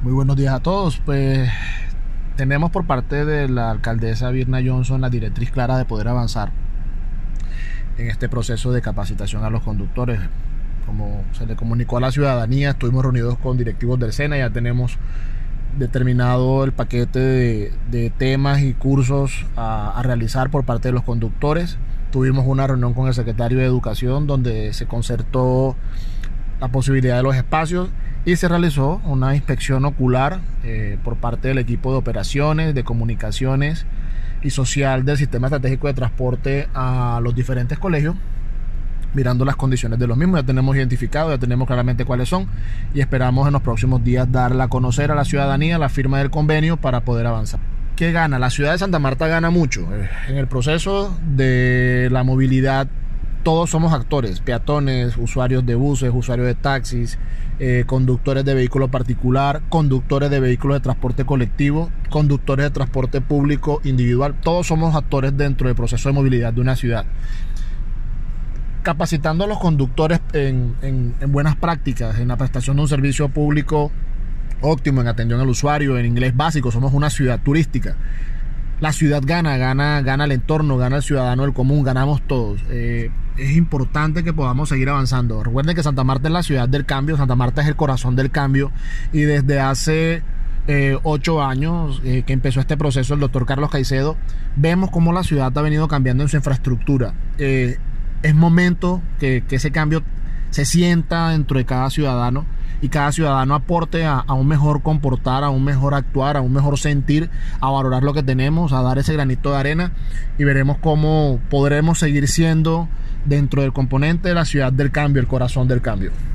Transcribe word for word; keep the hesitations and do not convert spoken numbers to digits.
Muy buenos días a todos. Pues tenemos por parte de la alcaldesa Virna Johnson la directriz clara de poder avanzar en este proceso de capacitación a los conductores. Como se le comunicó a la ciudadanía, estuvimos reunidos con directivos del SENA, ya tenemos determinado el paquete de, de temas y cursos a, a realizar por parte de los conductores. Tuvimos una reunión con el secretario de Educación donde se concertó la posibilidad de los espacios y se realizó una inspección ocular eh, por parte del equipo de operaciones, de comunicaciones y social del sistema estratégico de transporte a los diferentes colegios, mirando las condiciones de los mismos. Ya tenemos identificado, ya tenemos claramente cuáles son y esperamos en los próximos días darla a conocer a la ciudadanía la firma del convenio para poder avanzar. ¿Qué gana? La ciudad de Santa Marta gana mucho. En el proceso de la movilidad todos somos actores, peatones, usuarios de buses, usuarios de taxis, eh, conductores de vehículo particular, conductores de vehículos de transporte colectivo, conductores de transporte público individual. Todos somos actores dentro del proceso de movilidad de una ciudad. Capacitando a los conductores en, en, en buenas prácticas, en la prestación de un servicio público óptimo, en atención al usuario, en inglés básico. Somos una ciudad turística. La ciudad gana, gana, gana el entorno, gana el ciudadano del común, ganamos todos. Eh, es importante que podamos seguir avanzando. Recuerden que Santa Marta es la ciudad del cambio, Santa Marta es el corazón del cambio y desde hace eh, ocho años eh, que empezó este proceso el doctor Carlos Caicedo, vemos cómo la ciudad ha venido cambiando en su infraestructura. Eh, es momento que, que ese cambio se sienta dentro de cada ciudadano y cada ciudadano aporte a, a un mejor comportar, a un mejor actuar, a un mejor sentir, a valorar lo que tenemos, a dar ese granito de arena y veremos cómo podremos seguir siendo dentro del componente de la ciudad del cambio, el corazón del cambio.